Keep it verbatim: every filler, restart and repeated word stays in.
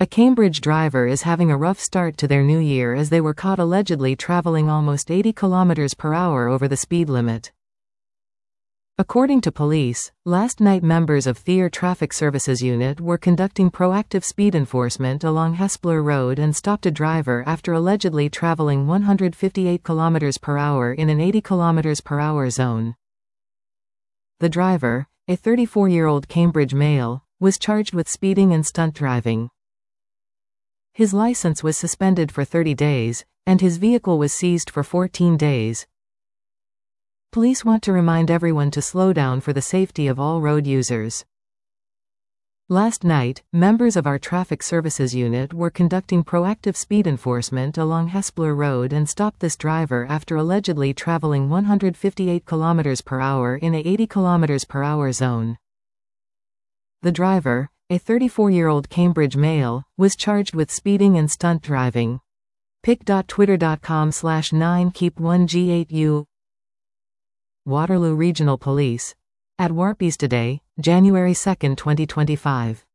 A Cambridge driver is having a rough start to their new year as they were caught allegedly traveling almost eighty kilometers per hour over the speed limit. According to police, last night members of Thayer Traffic Services Unit were conducting proactive speed enforcement along Hespeler Road and stopped a driver after allegedly traveling one hundred fifty-eight kilometers per hour in an eighty kilometers per hour zone. The driver, a thirty-four-year-old Cambridge male, was charged with speeding and stunt driving. His license was suspended for thirty days, and his vehicle was seized for fourteen days. Police want to remind everyone to slow down for the safety of all road users. Last night, members of our Traffic Services Unit were conducting proactive speed enforcement along Hespeler Road and stopped this driver after allegedly traveling one hundred fifty-eight kilometers per hour in a eighty kilometers per hour zone. The driver, a thirty-four-year-old Cambridge male, was charged with speeding and stunt driving. pic dot twitter dot com slash nine keep one G eight U Waterloo Regional Police. At Warp East today, January second twenty twenty-five.